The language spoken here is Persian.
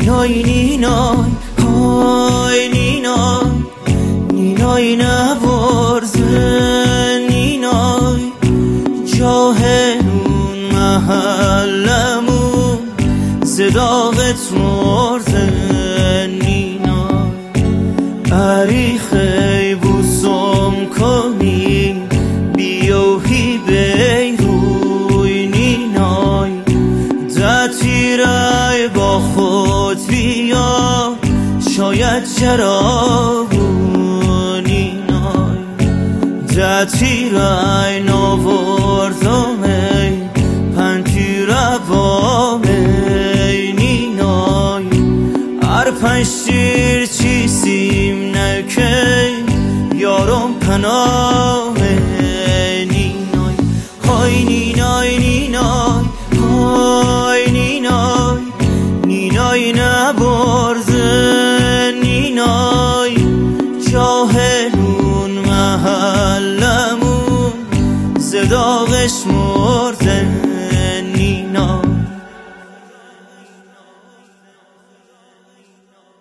نینای نینای های نینای نینای نبرزه نینای جاهنون محلمون زداغت مرزه نینای عریخی بوسم کنی بیوهی بیروی نینای دتیرای با خود بیا شاید جرابونی نای دتیرای نوردمی پنتیره بامی نینای هر پنشتیر چیسیم نکی یارم پناه نینای های نینای نینای های نینای نینای نبرزه نینای جاهلون محلمون زداغش